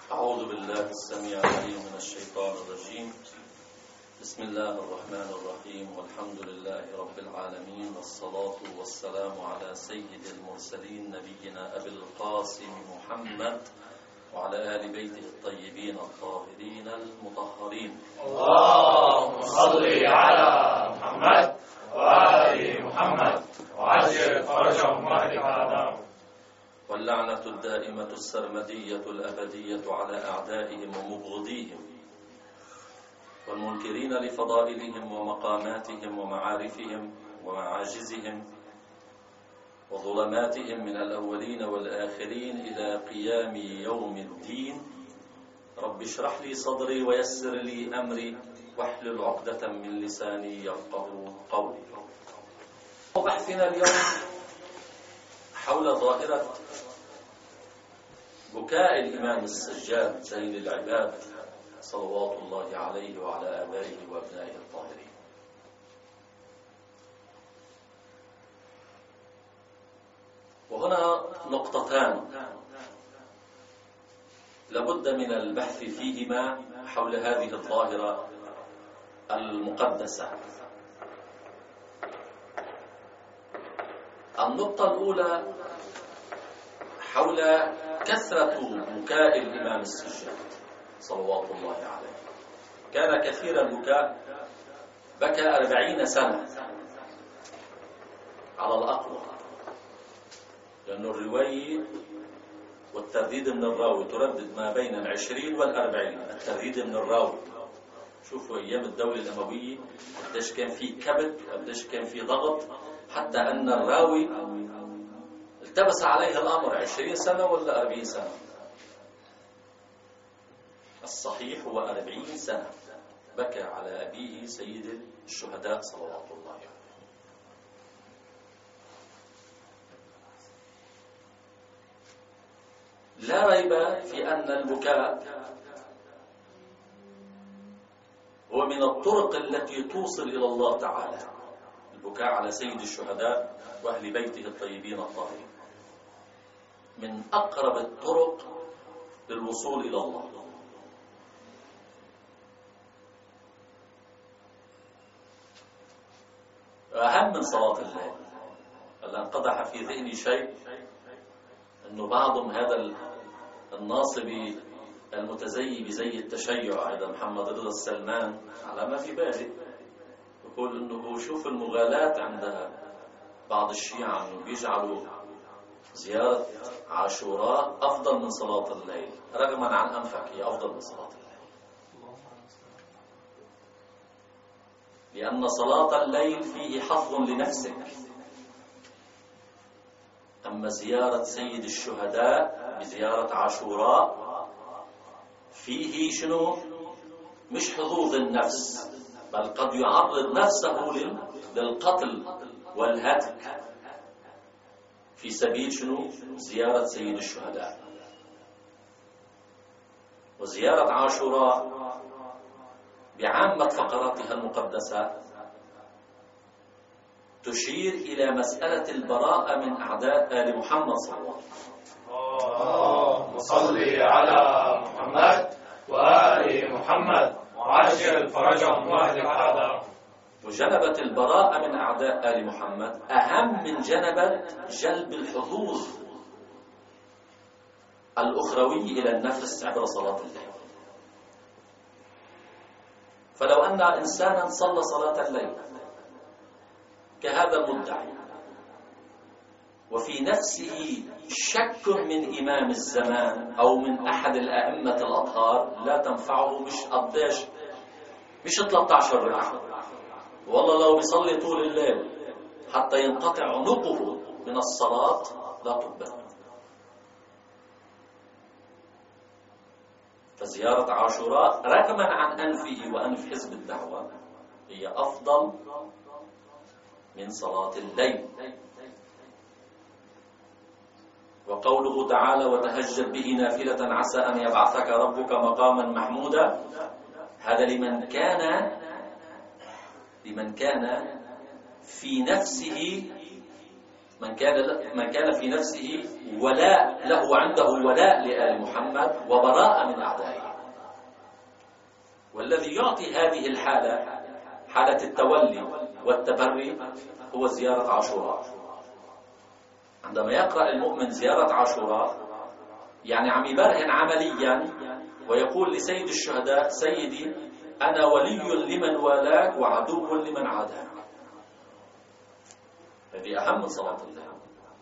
أعوذ بالله السميع العليم من الشيطان الرجيم. بسم الله الرحمن الرحيم، والحمد لله رب العالمين، والصلاة والسلام على سيد المرسلين نبينا أبي القاسم محمد وعلى آل بيته الطيبين الطاهرين المطهرين. اللهم صل على محمد وآل محمد وعجل فرجهم واهلك أعداءهم. واللعنة الدائمة السرمدية الأبدية على أعدائهم ومبغضيهم والمنكرين لفضائلهم ومقاماتهم ومعارفهم ومعاجزهم وظلماتهم من الأولين والآخرين إلى قيام يوم الدين. رب اشرح لي صدري ويسر لي أمري واحلل عقدة من لساني يفقهوا قولي. وبحثنا اليوم حول ظاهرة بكاء الإمام السجاد زين العباد صلوات الله عليه وعلى آبائه وأبنائه الطاهرين. وهنا نقطتان لابد من البحث فيهما حول هذه الظاهرة المقدسة. النقطة الأولى حول كثرة بكاء الإمام السجاد صلوات الله عليه. كان كثير البكاء، بكى 40 سنة على الأقوى، لأن الرواية والترديد من الراوي تردد ما بين 20 و40. الترديد من الراوي، شوفوا أيام الدولة الأموية قديش كان في كبت وقديش كان في ضغط، حتى أن الراوي التبس عليه الأمر 20 سنة ولا 40 سنة. الصحيح هو 40 سنة بكى على أبيه سيد الشهداء صلوات الله عليه. لا ريب في أن البكاء هو من الطرق التي توصل إلى الله تعالى. البكاء على سيد الشهداء وأهل بيته الطيبين الطاهرين من أقرب الطرق للوصول إلى الله. أهم من صلاة الليل. هلا انقدح في ذهني شيء، أنه بعضهم هذا الناصبي المتزي بزي التشيع، هذا محمد رضا السلمان، على ما في بالي يقول أنه شوف المغالاة عند بعض الشيعة، أنه بيجعلوا زيارة عاشوراء أفضل من صلاة الليل، رغما عن أنفك هي أفضل من صلاة الليل، لأن صلاة الليل فيه حظ لنفسك. أما زيارة سيد الشهداء بزيارة عاشوراء فيه شنو؟ مش حظوظ النفس، بل قد يعرض نفسه للقتل والهتك في سبيل شنو؟ زيارة سيد الشهداء. وزيارة عاشوراء بعامة فقراتها المقدسة تشير إلى مسألة البراءة من أعداء آل محمد صلى الله عليه وسلم. اللهم صل على محمد وآل محمد وعجل فرجهم واهلك أعداءهم. وجلبت البراءة من أعداء آل محمد أهم من جلب الحظوظ الأخروي إلى النفس عبر صلاة الليل. فلو أن إنسانا صلى صلاة الليل كهذا المدعي وفي نفسه شك من إمام الزمان أو من أحد الأئمة الأطهار، لا تنفعه مش 13 ركعة، والله لو بيصلي طول الليل حتى ينقطع عنقه من الصلاة لا تقبل. فزيارة عاشوراء رغما عن أنفه وأنف حزب الدعوة هي أفضل من صلاة الليل. وقوله تعالى وتهجد به نافلة عسى أن يبعثك ربك مقاما محمودا، هذا لمن كان في نفسه من كان في نفسه ولاء له، عنده ولاء لآل محمد وبراءة من أعدائه. والذي يعطي هذه الحالة، حالة التولي والتبري، هو زيارة عاشوراء. عندما يقرأ المؤمن زيارة عاشوراء يعني عم يبرهن عمليا ويقول لسيد الشهداء: سيدي أنا ولي لمن والاك وعدو لمن عاداك. هذه أهم من صلاة الليل.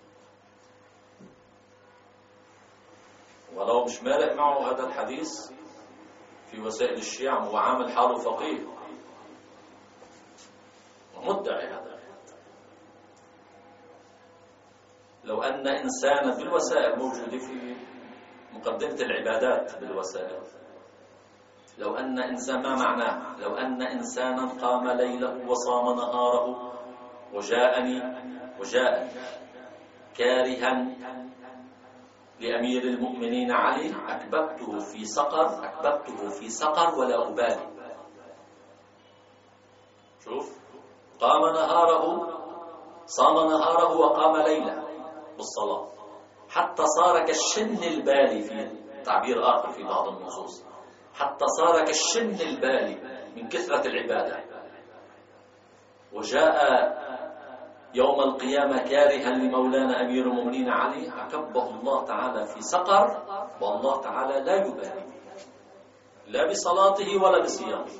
ولو مش مالك معه هذا الحديث في وسائل الشيعة، هو عامل حاله فقيه ومدعي هذا. لو أن إنسانا بالوسائل، موجودة في مقدمة العبادات بالوسائل، لو أن إنسان، ما معناه؟ لو أن إنسانا قام ليله وصام نهاره وجاءني كارها لأمير المؤمنين علي، أكببته في سقر ولا أبالي. شوف، قام نهاره، صام نهاره وقام ليله بالصلاة حتى صار كالشن البالي، في تعبير آخر في بعض النصوص، حتى صار كالشن البالي من كثرة العبادة. وجاء يوم القيامة كارها لمولانا أمير المؤمنين علي، أكبه الله تعالى في سقر، والله تعالى لا يبالي لا بصلاته ولا بصيامه.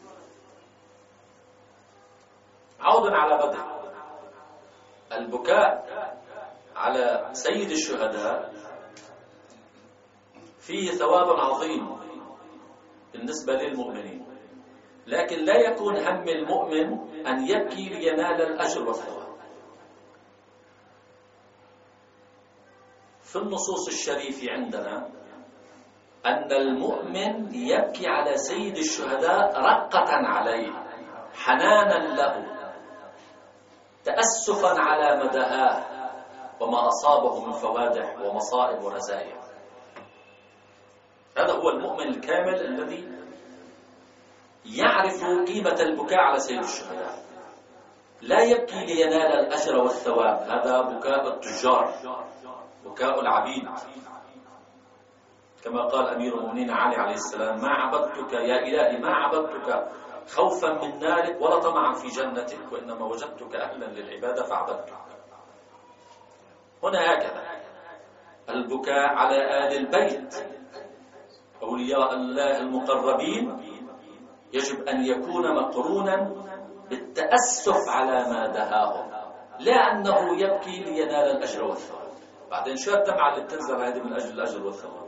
عودا على بدر، البكاء على سيد الشهداء فيه ثواب عظيم بالنسبة للمؤمنين، لكن لا يكون هم المؤمن أن يبكي لينال الأجر والثواب. في النصوص الشريفة عندنا أن المؤمن يبكي على سيد الشهداء رقة عليه، حنانا له، تأسفا على مدهاه وما أصابه من فوادح ومصائب ورزايا. هذا هو المؤمن الكامل الذي يعرف قيمة البكاء على سيد الشهداء، لا يبكي لينال الأجر والثواب. هذا بكاء التجار، بكاء العبيد، كما قال أمير المؤمنين علي عليه السلام: ما عبدتك يا إلهي، ما عبدتك خوفا من نارك ولا طمعا في جنتك، وإنما وجدتك أهلا للعبادة فعبدتك. هنا هكذا البكاء على آل البيت أولياء الله المقربين يجب أن يكون مقرونا بالتأسف على ما دهاهم، لا أنه يبكي لينال الأجر والثواب. بعدين شو الدمعة اللي بتنزل هذه من أجل الأجر والثواب؟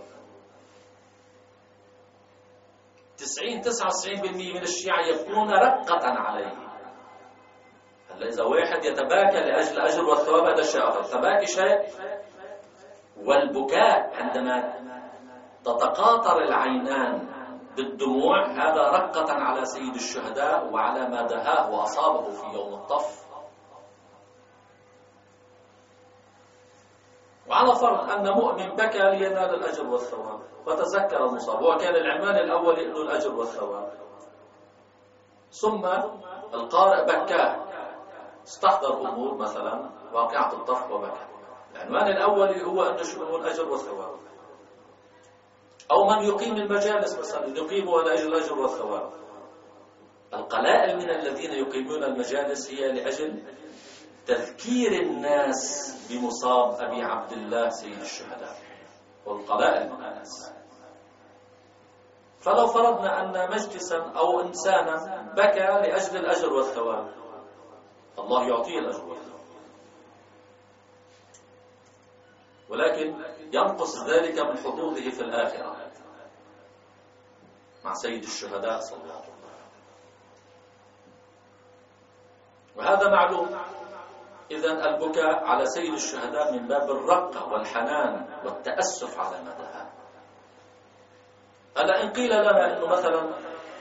99% من الشيعة يبكون رقة عليه. هلا إذا واحد يتباكى لأجل الأجر والثواب هذا شيء آخر، تباكي شيء، والبكاء عندما تتقاطر العينان بالدموع هذا رقة على سيد الشهداء وعلى ما دهاه وأصابه في يوم الطف. وعلى فرض أن مؤمن بكى لينال الأجر والثواب وتذكر المصاب، وكان العنوان الأول إنه الأجر والثواب، ثم القارئ بكاه، استحضر أمور مثلا واقعة الطف وبكى، العنوان الأول هو أن شنو الأجر والثواب. أو من يقيم المجالس مثلا يقيم لأجل الأجر والثواب. القلائل من الذين يقيمون المجالس هي لأجل تذكير الناس بمصاب أبي عبد الله سيد الشهداء، والقلائل من الناس. فلو فرضنا أن مجلسا أو إنسانا بكى لأجل الأجر والثواب، الله يعطيه الأجر والثواب، ولكن ينقص ذلك من حظوظه في الآخرة مع سيد الشهداء صلى الله عليه وسلم. وهذا معلوم. إذن البكاء على سيد الشهداء من باب الرقة والحنان والتأسف على مدها. هلا إن قيل لنا إنه مثلا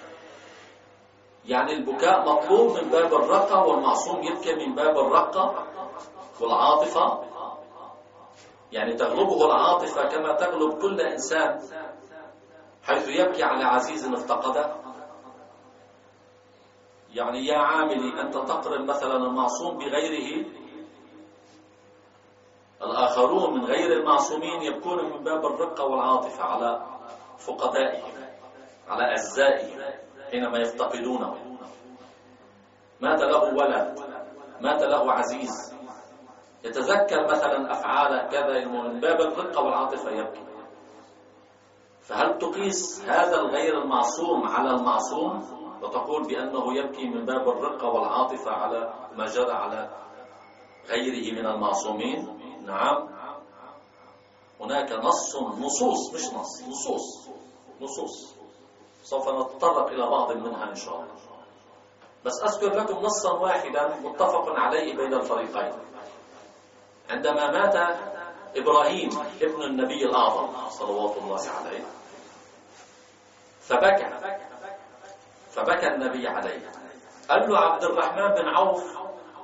يعني البكاء مطلوب من باب الرقة والمعصوم يبكي من باب الرقة والعاطفة، يعني تغلبه العاطفة كما تغلب كل إنسان حيث يبكي على عزيز افتقده. يعني يا عاملي أنت تقرن مثلا المعصوم بغيره، الآخرون من غير المعصومين يبكون من باب الرقة والعاطفة على فقدائهم، على أعزائهم حينما يفتقدونه. مات له ولد، مات له عزيز، يتذكر مثلا أفعاله كذا، من باب الرقة والعاطفة يبكي. فهل تقيس هذا الغير المعصوم على المعصوم وتقول بأنه يبكي من باب الرقة والعاطفة على ما جرى على غيره من المعصومين؟ نعم، هناك نصوص مش نصوص سوف نتطرق إلى بعض منها إن شاء الله، بس أذكر لكم نصا واحدا متفق عليه بين الفريقين. عندما مات إبراهيم ابن النبي الأعظم صلوات الله عليه فبكى النبي عليه. قال له عبد الرحمن بن عوف: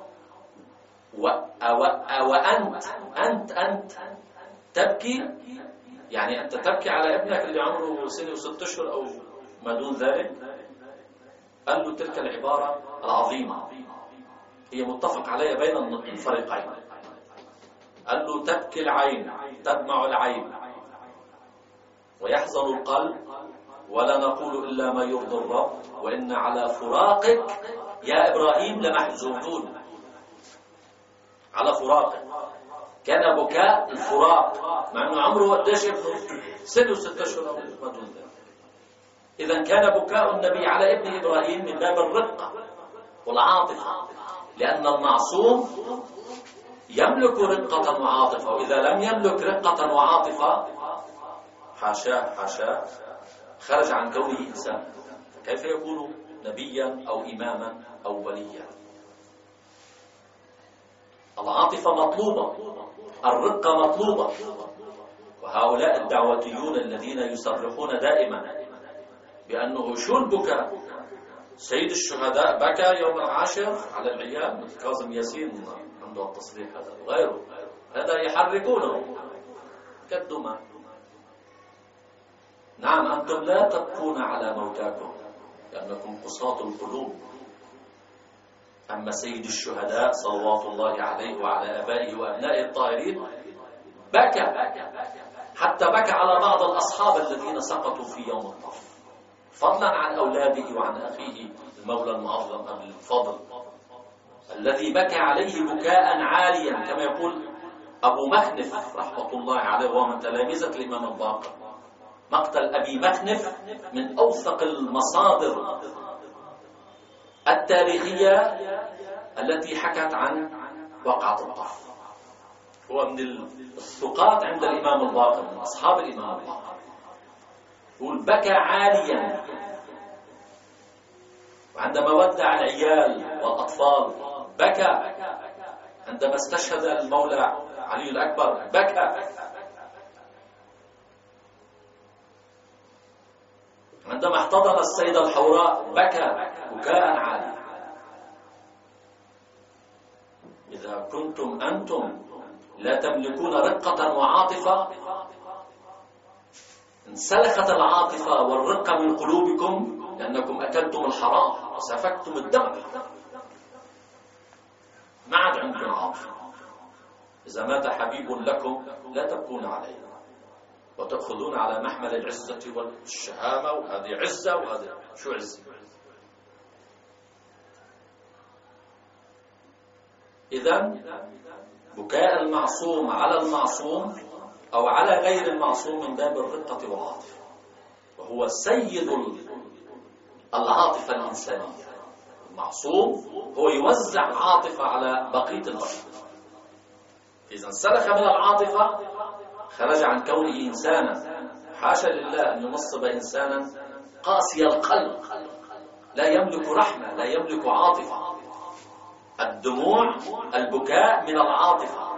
وأنت تبكي؟ يعني أنت تبكي على ابنك اللي عمره سنة و6 أشهر أو ما دون ذلك؟ قال له تلك العبارة العظيمة هي متفق عليها بين الفريقين. قال له: تبكي العين، تدمع العين، ويحزن القلب، ولا نقول إلا ما يرضي الرب، وإن على فراقك يا إبراهيم لمحزونون. على فراقك، كان بكاء الفراق، مع أنه عمره قديش ابنه؟ 6 و6 أشهر أو ما دون ذلك. إذا كان بكاء النبي على ابن إبراهيم من باب الرقة والعاطفة، لأن المعصوم يملك رقة وعاطفة، وإذا لم يملك رقة وعاطفة حاشاه خرج عن كونه إنسان، فكيف يكون نبيا أو إماما أو وليا؟ العاطفة مطلوبة، الرقة مطلوبة. وهؤلاء الدعوتيون الذين يصرحون دائما بأنه شو البكاء؟ سيد الشهداء بكى يوم العاشر على العيال، مثل كاظم ياسين عنده التصريح هذا وغيره، هذا يحركونه كالدمى. نعم، أنتم لا تبكون على موتاكم لأنكم قساة القلوب، أما سيد الشهداء صلوات الله عليه وعلى آبائه وأبنائه الطاهرين بكى، حتى بكى على بعض الأصحاب الذين سقطوا في يوم الطف، فضلا عن أولاده وعن أخيه المولى المعظم أبي الفضل الذي بكى عليه بكاء عاليا، كما يقول أبو مخنف رحمة الله عليه وهو من تلامذة الإمام الباقر. مقتل أبي مخنف من أوثق المصادر التاريخية التي حكت عن وقعة الطف. هو من الثقات عند الإمام الباقر، من أصحاب الإمام الباقر. يقول بكى عاليا، وعندما ودع العيال والأطفال بكى، عندما استشهد المولى علي الأكبر بكى، عندما احتضن السيدة الحوراء بكى بكاء عاليا. إذا كنتم أنتم لا تملكون رقة وعاطفة، انسلخت العاطفة والرقة من قلوبكم لأنكم أكلتم الحرام وسفكتم الدم، ما عاد عندكم عاطفة. إذا مات حبيب لكم لا تبكون عليه وتأخذون على محمل العزة والشهامة، وهذه عزة وهذه شو عزة. إذن بكاء المعصوم على المعصوم أو على غير المعصوم من باب الرقة والعاطفة، وهو سيد العاطفة الإنسانية. المعصوم هو يوزع عاطفة على بقية البشر، إذا انسلخ من العاطفة خرج عن كونه إنسانا. حاشا لله أن ينصب إنسانا قاسي القلب لا يملك رحمة، لا يملك عاطفة. الدموع، البكاء من العاطفة،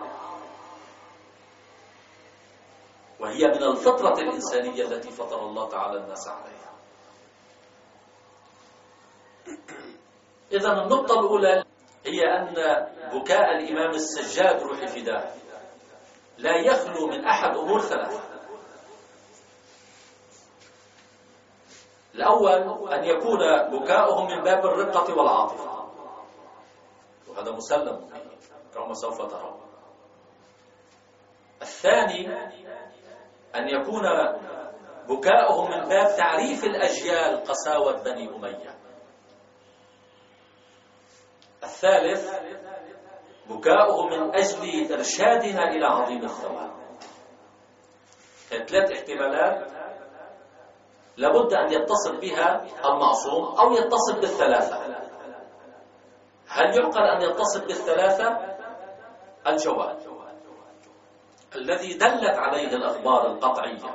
وهي من الفطرة الإنسانية التي فطر الله تعالى الناس عليها. إذن النقطة الأولى هي أن بكاء الإمام السجاد روح فداه لا يخلو من أحد أمور ثلاثة. الأول أن يكون بكاؤهم من باب الرقة والعاطفة، وهذا مسلم كما سوف ترون. الثاني أن يكون بكاؤهم من باب تعريف الأجيال قساوة بني أمية. الثالث بكاؤه من أجل إرشادنا إلى عظيم الثواب. ثلاث احتمالات لابد أن يتصل بها المعصوم أو يتصل بالثلاثة. هل يعقل أن يتصل بالثلاثة؟ الجواب الذي دلت عليه الأخبار القطعية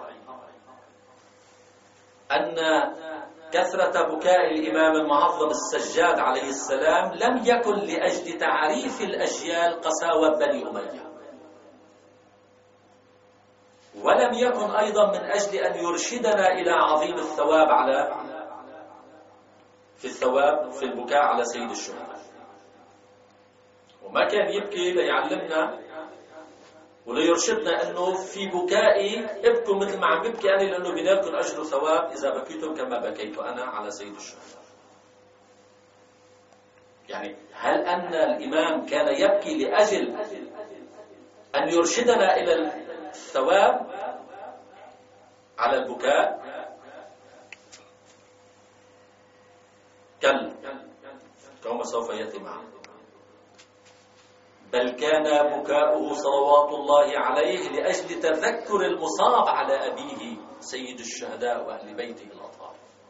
أن كثرة بكاء الإمام المعظم السجاد عليه السلام لم يكن لأجل تعريف الأجيال قساوة بني أمية، ولم يكن أيضا من أجل أن يرشدنا إلى عظيم الثواب في البكاء على سيد الشهداء. وما كان يبكي ليعلمنا وليرشدنا أنه في بكائي ابكوا مثل ما عم ببكي أنا، لأنه بنالكم أجر ثواب إذا بكيتم كما بكيت أنا على سيد الشهداء. يعني هل أن الإمام كان يبكي لأجل أن يرشدنا إلى الثواب على البكاء؟ كلا، كما سوف يأتي معنا. بل كان بكاؤه صلوات الله عليه لأجل تذكر المصاب على أبيه سيد الشهداء وأهل بيته الأطهار.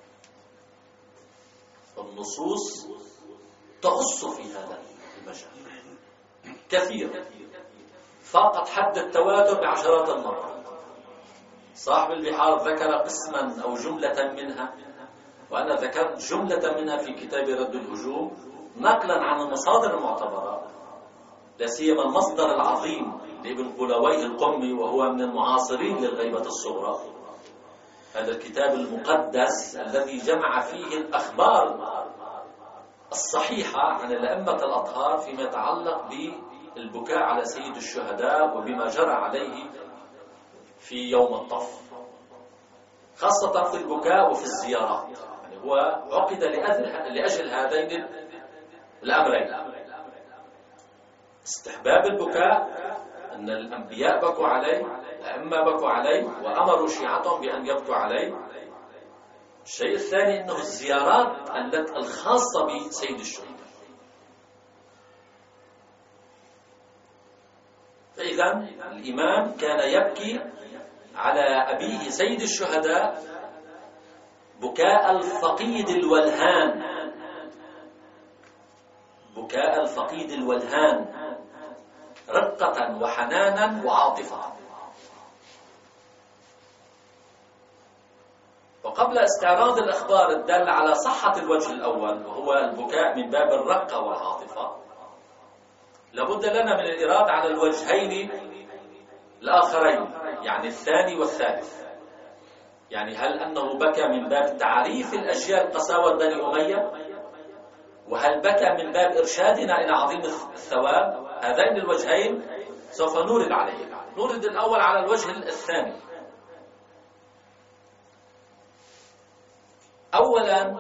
والنصوص تغص في هذا المجال كثيرا، فاقت حد التواتر بعشرات المرات. صاحب البحار ذكر قسما أو جملة منها، وأنا ذكرت جملة منها في كتاب رد الهجوم نقلا عن المصادر المعتبرة، لا سيما المصدر العظيم لابن قلويه القمي وهو من المعاصرين للغيبة الصغرى. هذا الكتاب المقدس الذي جمع فيه الأخبار الصحيحة عن الأئمة الأطهار فيما يتعلق بالبكاء على سيد الشهداء وبما جرى عليه في يوم الطف، خاصة في البكاء وفي الزيارات. يعني هو عقد لأجل هذين الأمرين: استحباب البكاء، أن الأنبياء بكوا عليه، الأئمة بكوا عليه وأمروا شيعتهم بأن يبكوا عليه. الشيء الثاني أنه الزيارات الخاصة بسيد الشهداء. فإذا الإمام كان يبكي على أبيه سيد الشهداء بكاء الفقيد الولهان، بكاء الفقيد الولهان، رقة وحنانا وعاطفة. وقبل استعراض الأخبار الدالة على صحة الوجه الأول وهو البكاء من باب الرقة والعاطفة، لابد لنا من الإرادة على الوجهين الآخرين، يعني الثاني والثالث. يعني هل أنه بكى من باب تعريف الأجيال قساوة بني أمية، وهل بكى من باب إرشادنا إلى عظيم الثواب؟ هذين الوجهين سوف نورد عليه. نورد الأول على الوجه الثاني. أولا،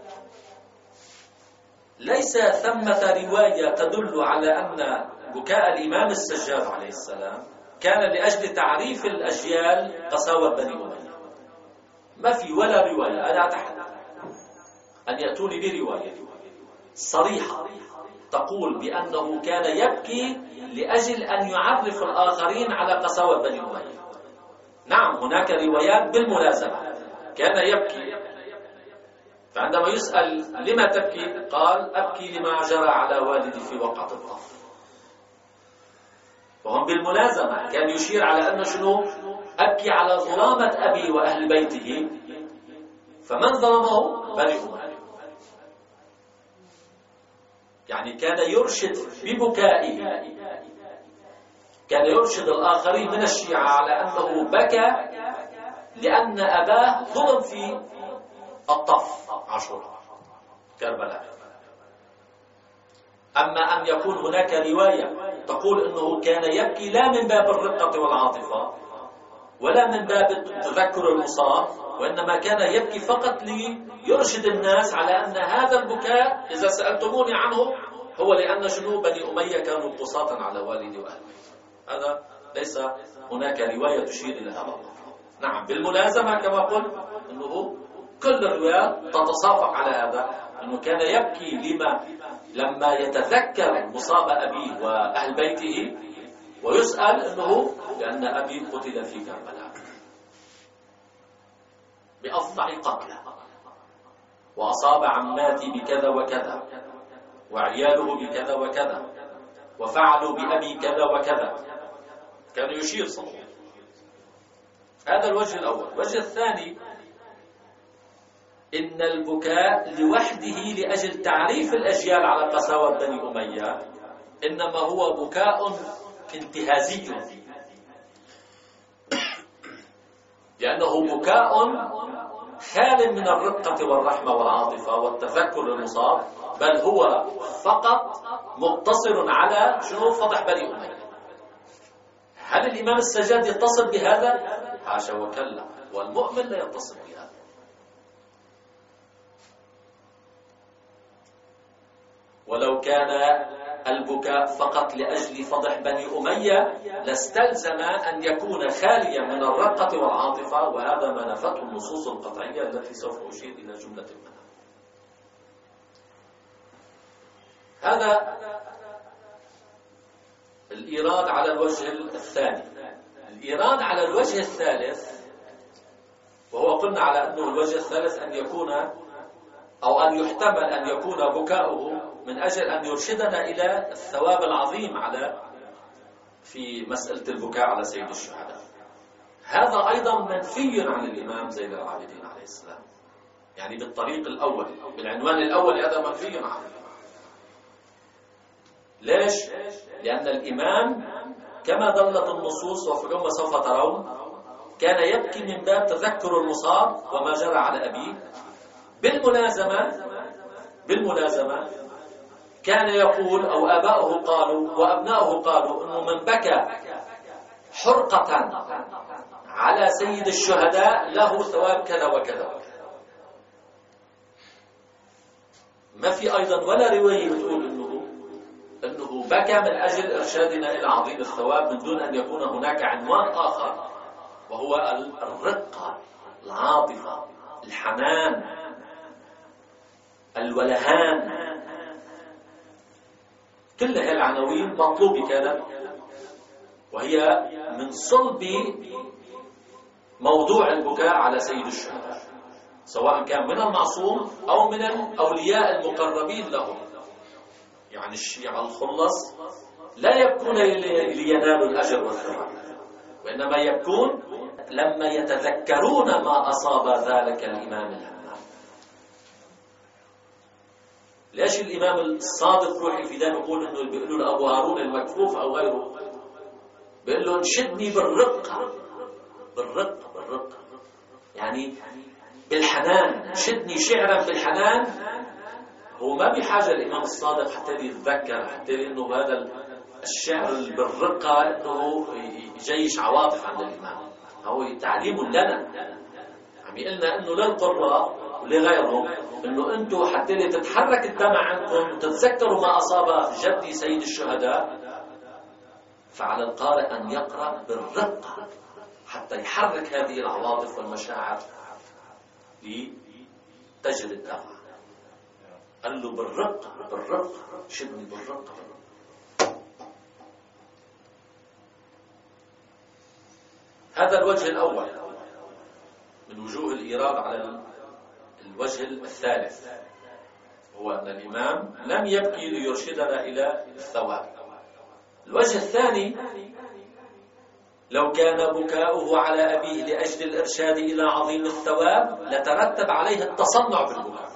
ليس ثمة رواية تدل على أن بكاء الإمام السجاد عليه السلام كان لأجل تعريف الأجيال قساوة بني أمية. ما في ولا رواية، أنا أتحدث أن يأتوني برواية صريحة تقول بأنه كان يبكي لأجل أن يعرف الآخرين على قساوة بني أمية. نعم، هناك روايات بالملازمة كان يبكي، فعندما يسأل لما تبكي قال أبكي لما جرى على والدي في وقعة الطف. وهم بالملازمة كان يشير على أن شنو؟ أبكي على ظلامة أبي وأهل بيته، فمن ظلمه؟ بني أمية. يعني كان يرشد ببكائه، كان يرشد الآخرين من الشيعة على أنه بكى لأن أباه ظلم في الطف عاشوراء كربلاء. أما أن يكون هناك رواية تقول أنه كان يبكي لا من باب الرقة والعاطفة ولا من باب تذكر المصاب، وإنما كان يبكي فقط ليرشد الناس على أن هذا البكاء إذا سألتموني عنه هو لأن شنو؟ بني أمية كانوا قساطا على والدي وأهلي. هذا ليس هناك رواية تشير إلى هذا. نعم بالملازمة كما قلت أنه كل الروايات تتصافق على هذا، أنه كان يبكي لما يتذكر مصاب أبيه وأهل بيته، ويسأل أنه لأن أبي قتل في كربلاء بأفظع قتله، وأصاب عماتي بكذا وكذا، وعياله بكذا وكذا، وفعلوا بأبي كذا وكذا. كان يشير صلى الله عليه وسلم. هذا الوجه الأول. الوجه الثاني إن البكاء لوحده لأجل تعريف الأجيال على قساوة بني أمية إنما هو بكاء انتهازي، لأنه بكاء خال من الرقة والرحمة والعاطفة والتفكر للمصاب، بل هو فقط مقتصر على شنو؟ فضح بني أمية. هل الإمام السجاد يتصل بهذا؟ حاشا وكلا، والمؤمن لا يتصل بهذا. ولو كان البكاء فقط لأجل فضح بني أمية لاستلزم أن يكون خاليا من الرقة والعاطفة، وهذا ما نفته النصوص القطعية التي سوف أشير إلى جملة منها. هذا الإيراد على الوجه الثاني. الإيراد على الوجه الثالث، وهو قلنا على أنه الوجه الثالث أن يكون أو أن يحتمل أن يكون بكاؤه من أجل أن يرشدنا إلى الثواب العظيم في مسألة البكاء على سيد الشهداء. هذا أيضا منفي عن الإمام زين العابدين عليه السلام، يعني بالطريق الأول، بالعنوان الأول هذا منفي عنه. ليش؟ لأن الإمام كما دلت النصوص وفي اليوم سوف ترون كان يبكي من باب تذكر المصاب وما جرى على أبيه. بالملازمة كان يقول أو آباؤه قالوا وأبناؤه قالوا أنه من بكى حرقة على سيد الشهداء له ثواب كذا وكذا. ما في أيضا ولا رواية تقول أنه بكى من أجل إرشادنا إلى عظيم الثواب من دون أن يكون هناك عنوان آخر، وهو الرقة، العاطفة، الحنان، الولهان. كل هذه العناوين مطلوبة كانت، وهي من صلب موضوع البكاء على سيد الشهداء، سواء كان من المعصوم أو من الأولياء المقربين لهم. يعني الشيعة الخلص لا يبكون لينالوا الأجر والثواب، وإنما يبكون لما يتذكرون ما أصاب ذلك الإمام الهمام. ليش الإمام الصادق روحي في دم يقول إنه بيقولوا لأبو هارون المكفوف أو غيره، بيقول له انشدني بالرقة، يعني بالحنان، انشدني شعرا بالحنان. هو ما بحاجة الإمام الصادق حتى يتذكر، حتى إنه هذا الشعر بالرقة إنه يجيش عواطف عند الإمام، هو تعليم لنا. عم يقلنا إنه للقراء ولغيرهم إنه أنتم حتى تتحرك الدمع عندكم وتتذكروا ما أصاب جدي سيد الشهداء، فعلى القارئ أن يقرأ بالرقة حتى يحرك هذه العواطف والمشاعر لتجري الدمع. قال له بالرقة شدني بالرقة. هذا الوجه الأول من وجوه الإيراد. على الوجه الثالث هو أن الإمام لم يبكي ليرشدنا إلى الثواب. الوجه الثاني، لو كان بكاؤه على أبيه لأجل الإرشاد إلى عظيم الثواب لترتب عليه التصنع بالبكاء.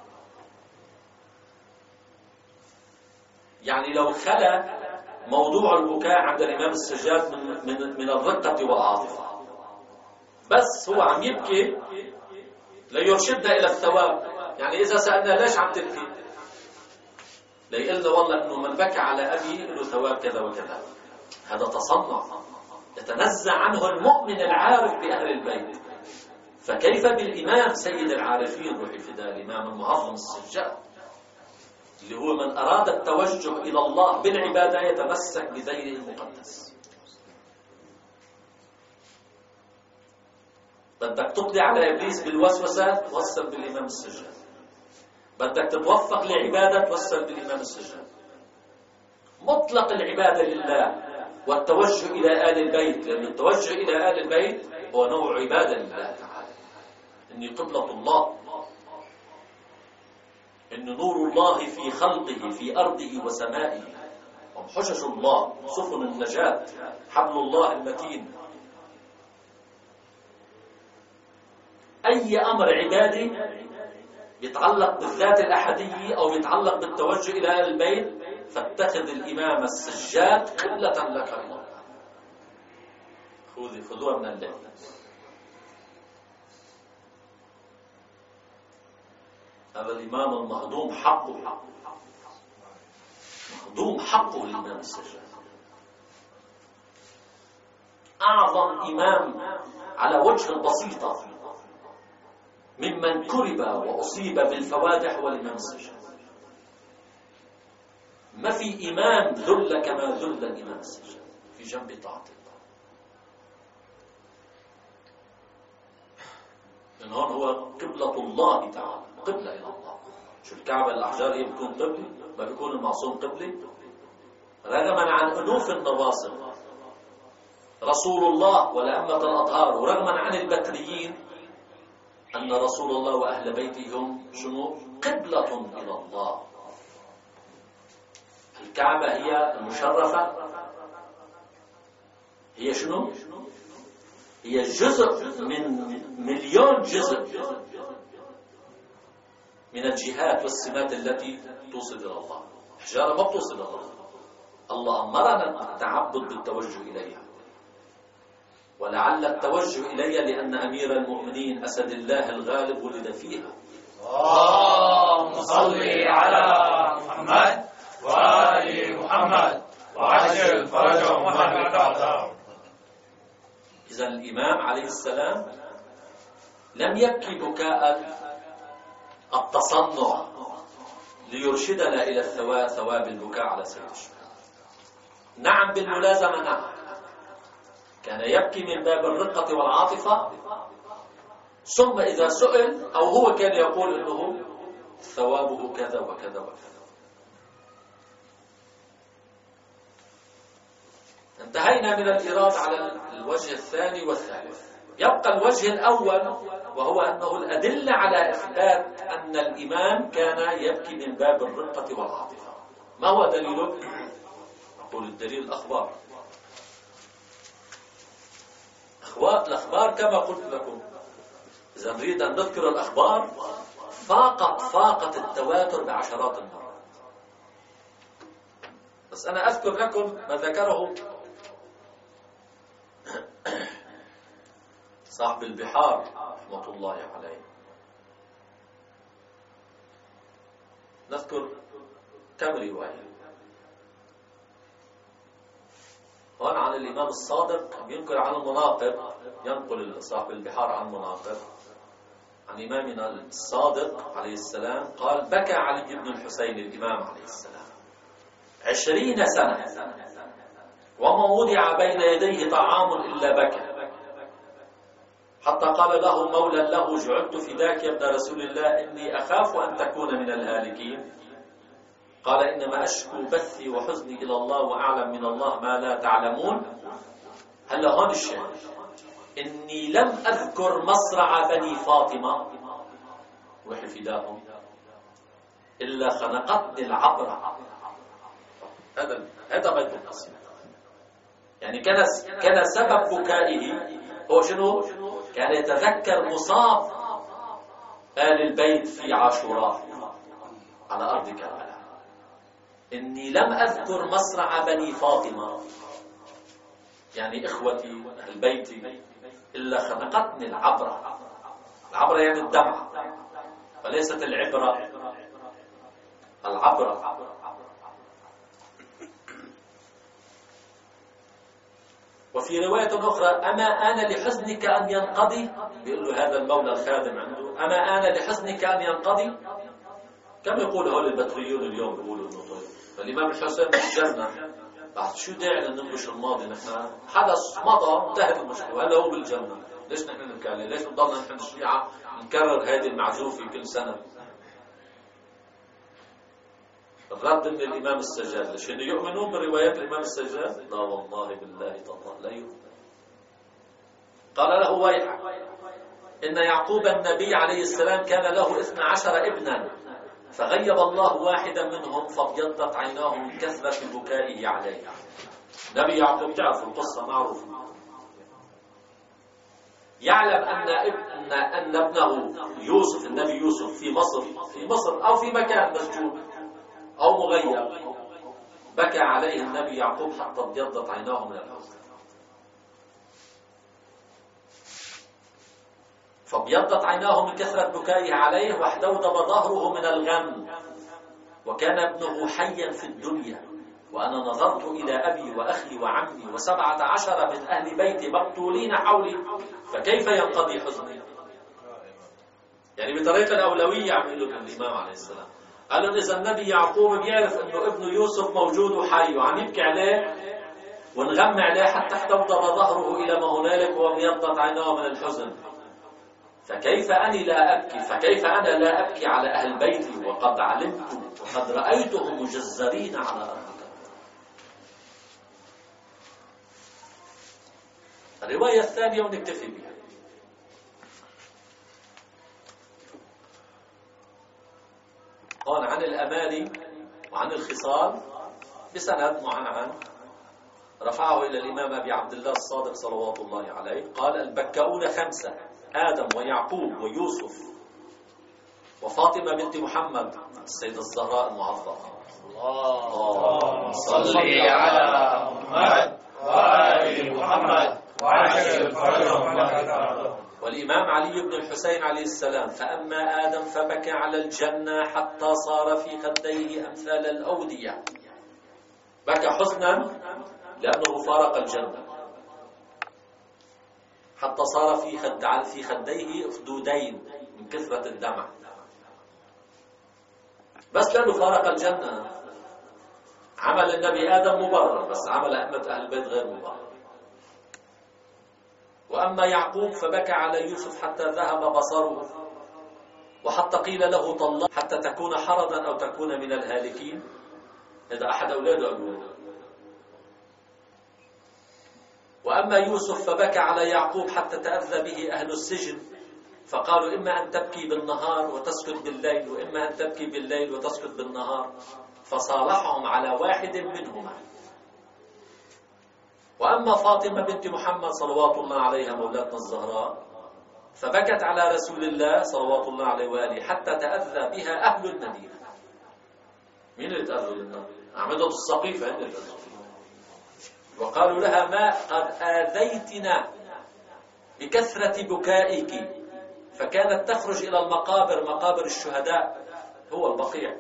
يعني لو خلى موضوع البكاء عند الإمام السجاد من الرقة والعاطفة، بس هو عم يبكي ليرشدنا إلى الثواب. يعني إذا سألنا ليش عم تبكي، ليقلنا والله إنه من بكى على أبي له ثواب كذا وكذا. هذا تصنع يتنزع عنه المؤمن العارف بأهل البيت، فكيف بالإمام سيد العارفين روحي فداء الإمام المعظم السجاد، اللي هو من أراد التوجه إلى الله بالعبادة يتمسك بذيله المقدس. بدك تقضي على إبليس بالوسوسة، توصل بالإمام السجاد. بدك تتوفق لعبادة، توصل بالإمام السجاد. مطلق العبادة لله والتوجه إلى آل البيت، لأن التوجه إلى آل البيت هو نوع عبادة لله تعالى. إني قبلة الله، إن نور الله في خلقه في أرضه وسمائه، هم حجج الله، سفن النجاة، حبل الله المتين. أي أمر عبادي يتعلق بالذات الأحدية أو يتعلق بالتوجه إلى آل البيت، فاتخذ الإمام السجاد قبلة لك الله. خذوها من الليل. هذا الإمام المهضوم حقه، مهضوم حقه الإمام السجاد. أعظم إمام على وجه البسيطة ممن كرب وأصيب بالفوادح هو الإمام السجاد. ما في إمام ذل كما ذل الإمام السجاد في جنب طاعة الله. من هون هو قبلة الله تعالى، قبلة إلى الله. شو الكعبة الأحجار هي بتكون قبلة؟ ما بيكون المعصوم قبلة؟ رغما عن أنوف النواصب رسول الله والأئمة الأطهار، ورغما عن البتريين أن رسول الله وأهل بيته هم شنو؟ قبلة إلى الله. الكعبة هي المشرفة، هي شنو؟ هي جزء من مليون جزء من الجهات والسمات التي توصل إلى الله. حجارة ما بتوصل إلى الله. الله أمرنا التعبد بالتوجه إليها، ولعل التوجه إليها لأن أمير المؤمنين أسد الله الغالب ولد فيها. اللهم صل على محمد وآل محمد وعجل فرجهم وهدك أعداءهم. إذا الإمام عليه السلام لم يبكي بكاء التصنع ليرشدنا إلى ثواب البكاء على سيد الشهداء. نعم بالملازمة، نعم كان يبكي من باب الرقة والعاطفة، ثم إذا سئل أو هو كان يقول إنه ثوابه كذا وكذا وكذا. انتهينا من الإيراد على الوجه الثاني والثالث. يبقى الوجه الأول، وهو أنه الأدلة على إثبات أن الإمام كان يبكي من باب الرقة والعاطفة. ما هو دليله؟ أقول الدليل الأخبار. الأخبار كما قلت لكم، إذا نريد أن نذكر الأخبار فاقت التواتر بعشرات المرات. بس أنا أذكر لكم ما ذكره صاحب البحار رحمة الله عليه. نذكر كم رواية هون عن الإمام الصادق، ينقل عن المناقب، ينقل صاحب البحار عن مناقب عن إمامنا الصادق عليه السلام قال: بكى علي بن الحسين الإمام عليه السلام 20 سنة، وما وضع بين يديه طعام إلا بكى، حتى قال له مولى له: جعلت فداك يا ابن رسول الله، إني أخاف أن تكون من الهالكين. قال: إنما أشكو بثي وحزني إلى الله، وأعلم من الله ما لا تعلمون. هلا هون الشيء: إني لم أذكر مصرع بني فاطمة روحي فداهم إلا خنقتني العبرة. هذا بيت القصيدة. يعني كان سبب بكائه هو شنو؟ كان يتذكر مصاب آل البيت في عاشوراء على أرض كربلاء. إني لم أذكر مصرع بني فاطمة، يعني إخوتي أهل بيتي، إلا خنقتني العبرة. العبرة يعني الدمعة، وليست العبرة، العبرة. وفي رواية أخرى: أما آن لحزنك أن ينقضي، بيقول له هذا المولى الخادم عنده: أما آن لحزنك أن ينقضي. كم يقول هؤلاء البتريون اليوم بيقولوا إنه طيب فالإمام الحسين بالجنة، بعد شو داعي لننبش الماضي؟ نحن حدث مضى انتهت المشكلة، هلا هو بالجنة. ليش نحن نبكي عليه؟ ليش نضلنا نحن الشيعة نكرر هذه المعزوفة كل سنة؟ الرد من الإمام السجاد، ليش يؤمنون بروايات الإمام السجاد؟ لا والله بالله تالله لا يؤمن. قال له ويحك، إن يعقوب النبي عليه السلام كان له 12 ابنا، فغيب الله واحدا منهم فابيضت عيناه من كثرة بكائه عليه. نبي يعقوب تعرف القصة معروفة، يعلم أن ابنه يوسف النبي يوسف في مصر أو في مكان مسجون أو مغيب، بكى عليه النبي يعقوب حتى ابيضت عيناه من الحزن. فابيضت عيناه من كثرة بكائه عليه، واحتودب ظهره من الغم، وكان ابنه حيا في الدنيا، وأنا نظرت إلى أبي وأخي وعمي و17 من أهل بيتي مقتولين حولي، فكيف ينقضي حزني؟ يعني بطريقة الأولوية عم يقول الإمام عليه السلام. قالوا إذا النبي يعقوب بيعرف أنه ابنه يوسف موجود وحي وعم يبكي عليه ونغم عليه حتى احتودب ظهره إلى ما هنالك وابيضت عيناه من الحزن، فكيف أنا لا أبكي على أهل بيتي وقد علمت وقد رأيتهم مجزرين على أرض. الرواية الثانية ونكتفي بها. هون عن الأماني وعن الخصال بسند معنعن، رفعه إلى الإمام أبي عبد الله الصادق صلوات الله عليه، قال البكاؤون 5: آدم ويعقوب ويوسف وفاطمة بنت محمد السيدة الزهراء المعظمة. اللهم صل على محمد وآل محمد وعجل فرجهم لك. والإمام علي بن الحسين عليه السلام: فأما آدم فبكى على الجنة حتى صار في خديه أمثال الأودية. بكى حزنا لأنه فارق الجنة، حتى صار في خديه أخدودين من كثرة الدمع، بس لأنه فارق الجنة. عمل النبي آدم مبرر، بس عمل أئمة أهل البيت غير مبرر. وأما يعقوب فبكى على يوسف حتى ذهب بصره، وحتى قيل له طلق حتى تكون حرضا أو تكون من الهالكين. هذا أحد أولاده أقول. وأما يوسف فبكى على يعقوب حتى تأذى به أهل السجن، فقالوا إما أن تبكي بالنهار وتسكت بالليل، وإما أن تبكي بالليل وتسكت بالنهار، فصالحهم على واحد منهما. وأما فاطمة بنت محمد صلوات الله عليها مولاتنا الزهراء، فبكت على رسول الله صلوات الله عليه وآله حتى تأذى بها أهل المدينة. مين اللي تأذوا لنا؟ أعمدة السقيفة هن اللي تأذوا. وقالوا لها: ما قد آذيتنا بكثرة بكائك. فكانت تخرج إلى المقابر، مقابر الشهداء هو البقيع،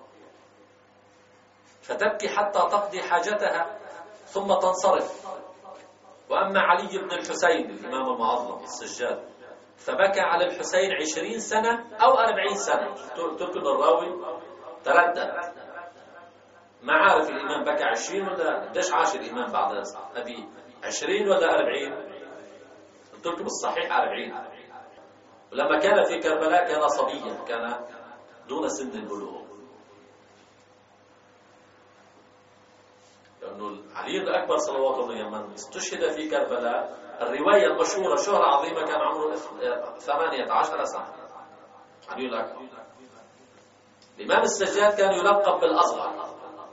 فتبكي حتى تقضي حاجتها ثم تنصرف. وأما علي بن الحسين الإمام المعظم السجاد، فبكى على الحسين 20 سنة أو 40 سنة. تركض الراوي تردد، ما عارف الإمام بكى 20 ولا قديش عاش الإمام بعد أبي، 20 ولا 40. قلت لكم الصحيح 40. ولما كان في كربلاء كان صبيا، كان دون سن البلوغ، لأنه علي الأكبر صلوات الله لمن استشهد في كربلاء، الرواية المشهورة شهرة عظيمة، كان عمره 18 سنة. علي الأكبر. الإمام السجاد كان يلقب بالأصغر.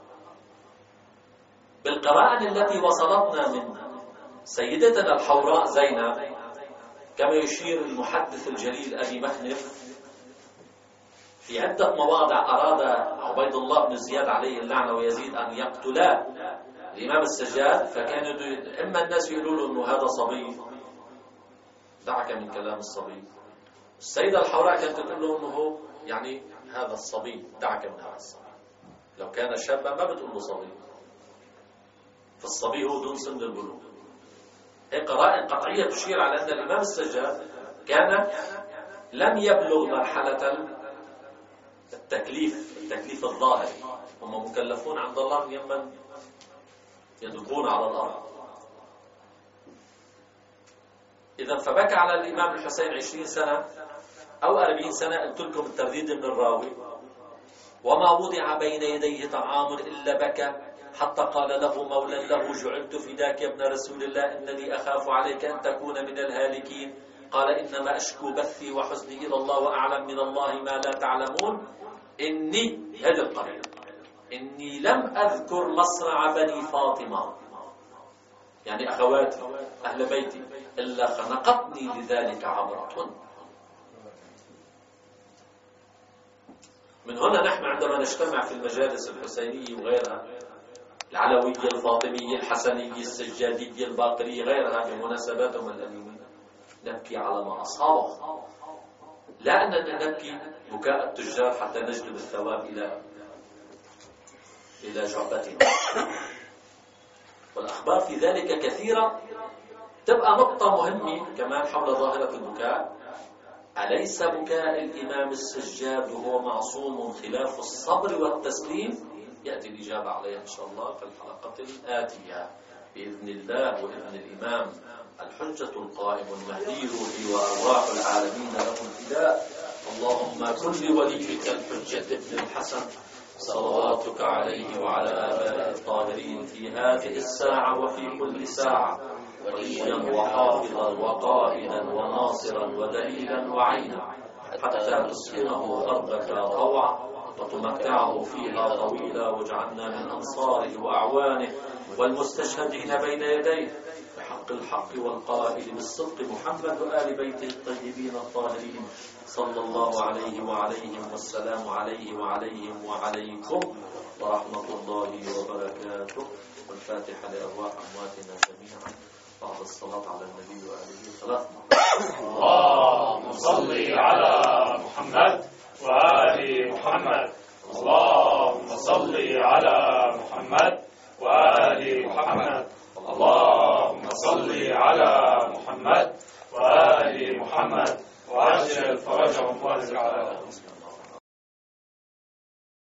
بالقرائن التي وصلتنا من سيدتنا الحوراء زينب، كما يشير المحدث الجليل أبي مخنف في عدة مواضع، أراد عبيد الله بن زياد عليه اللعنة ويزيد أن يقتلا الإمام السجاد، فكانوا إما الناس يقولوا له أنه هذا صبي، دعك من كلام الصبي. السيدة الحوراء كانت تقول له أنه يعني هذا الصبي، دعك من هذا الصبي. لو كان شابا ما بتقول له صبي، فالصبي هو دون سن البلوغ. هي قرائن قطعية تشير على أن الإمام السجاد كان لم يبلغ مرحلة التكليف الظاهري. هم مكلفون عند الله ممن يدبون على الأرض. إذا فبكى على الإمام الحسين 20 سنة أو 40 سنة. قلت لكم الترديد من الراوي: وما وضع بين يديه طعام إلا بكى حتى قال له مولى له: جعلت فداك يا ابن رسول الله، إنني أخاف عليك أن تكون من الهالكين. قال: إنما أشكو بثي وحزني إلى الله وأعلم من الله ما لا تعلمون. إني، هذه القرية، إني لم أذكر مصرع بني فاطمة، يعني أخواتي أهل بيتي، إلا خنقتني لذلك عبرة. من هنا نحن عندما نجتمع في المجالس الحسينية وغيرها، العلوية الفاطمية الحسنية السجادية الباقرية غيرها بمناسباتهم الأليمية، نبكي على ما أصابه، لا أننا نبكي بكاء التجار حتى نجلب الثواب إلى جعبتنا. والأخبار في ذلك كثيرة. تبقى نقطة مهمة كمان حول ظاهرة البكاء: أليس بكاء الإمام السجاد وهو معصوم خلاف الصبر والتسليم؟ يأتي الإجابة عليها إن شاء الله في الحلقة الآتية بإذن الله وإذن الإمام الحجة القائم المهدي روحي وأرواح العالمين لهم فداء. اللهم كن لوليك الحجة ابن الحسن صلواتك عليه وعلى آبائه الطاهرين في هذه الساعة وفي كل ساعة وليا وحافظا وقائدا وناصرا ودليلا وعينا، حتى تسكنه أرضك طوعا وتمتعه فيها طويلا، واجعلنا من أنصاره وأعوانه والمستشهدين بين يديه بحق الحق والقائل بالصدق محمد وآل بيته الطيبين الطاهرين صلى الله عليه وعليهم، والسلام عليه وعليهم وعليكم ورحمة الله وبركاته. والفاتحة لأرواح أمواتنا جميعا بعد الصلاة على النبي وآله 3 مرات. اللهم صل على محمد وآل محمد. اللهم صل على محمد وآل محمد. اللهم صل على محمد وآل محمد وعجل فرجهم وانزل على